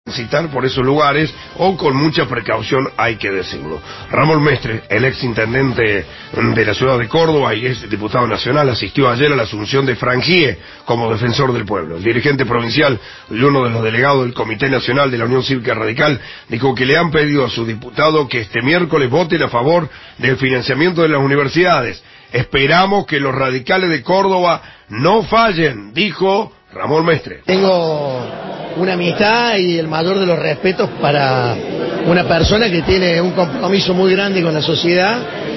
transitar por esos lugares, o con mucha precaución, hay que decirlo. Ramón Mestre, el ex intendente de la ciudad de Córdoba y ex diputado nacional, asistió ayer a la asunción de Frangié como defensor del pueblo. El dirigente provincial y uno de los delegados del Comité Nacional de la Unión Cívica Radical dijo que le han pedido a su diputado que este miércoles voten a favor del financiamiento de las universidades. Esperamos que los radicales de Córdoba no fallen, dijo Ramón Mestre. Tengo una amistad y el mayor de los respetos para una persona que tiene un compromiso muy grande con la sociedad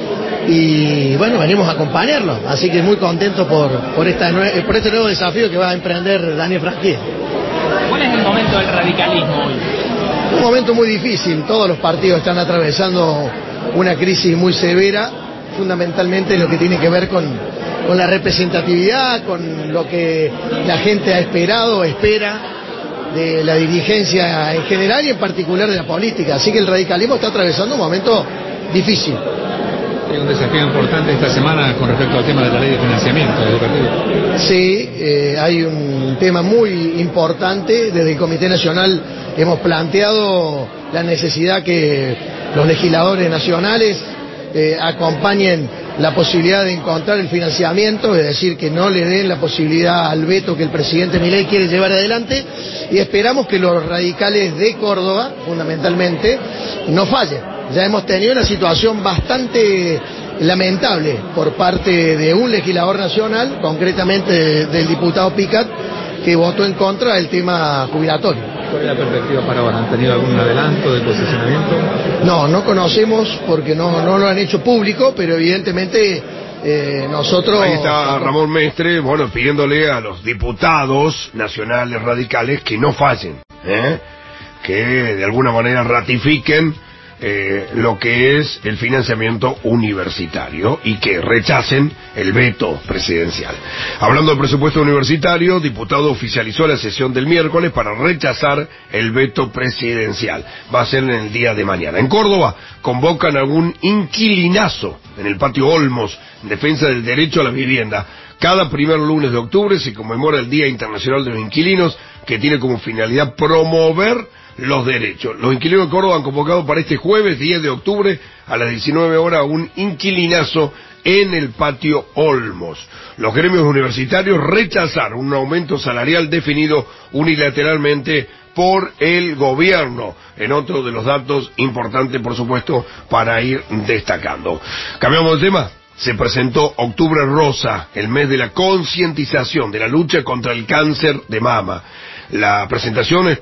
y bueno, venimos a acompañarlo, así que muy contento por este nuevo desafío que va a emprender Daniel Frangié. ¿Cuál es el momento del radicalismo hoy? Un momento muy difícil, todos los partidos están atravesando una crisis muy severa, fundamentalmente lo que tiene que ver con la representatividad, con lo que la gente ha esperado, espera de la dirigencia en general y en particular de la política. Así que el radicalismo está atravesando un momento difícil. Hay un desafío importante esta semana con respecto al tema de la ley de financiamiento educativo. Sí, hay un tema muy importante. Desde el Comité Nacional hemos planteado la necesidad que los legisladores nacionales acompañen la posibilidad de encontrar el financiamiento, es decir, que no le den la posibilidad al veto que el presidente Milei quiere llevar adelante, y esperamos que los radicales de Córdoba, fundamentalmente, no fallen. Ya hemos tenido una situación bastante lamentable por parte de un legislador nacional, concretamente del diputado Picat, que votó en contra del tema jubilatorio. ¿Cuál es la perspectiva para ahora? ¿Han tenido algún adelanto de posicionamiento? No conocemos porque no lo han hecho público, pero evidentemente nosotros... Ahí está Ramón Mestre, bueno, pidiéndole a los diputados nacionales radicales que no fallen, que de alguna manera ratifiquen lo que es el financiamiento universitario y que rechacen el veto presidencial. Hablando del presupuesto universitario, diputado oficializó la sesión del miércoles para rechazar el veto presidencial. Va a ser en el día de mañana. En Córdoba convocan a un inquilinazo en el patio Olmos en defensa del derecho a la vivienda. Cada primer lunes de octubre se conmemora el Día Internacional de los Inquilinos, que tiene como finalidad promover los derechos. Los inquilinos de Córdoba han convocado para este jueves 10 de octubre a las 19 horas un inquilinazo en el patio Olmos. Los gremios universitarios rechazaron un aumento salarial definido unilateralmente por el gobierno, en otro de los datos importantes, por supuesto, para ir destacando. Cambiamos de tema. Se presentó Octubre Rosa, el mes de la concientización de la lucha contra el cáncer de mama. La presentación estuvo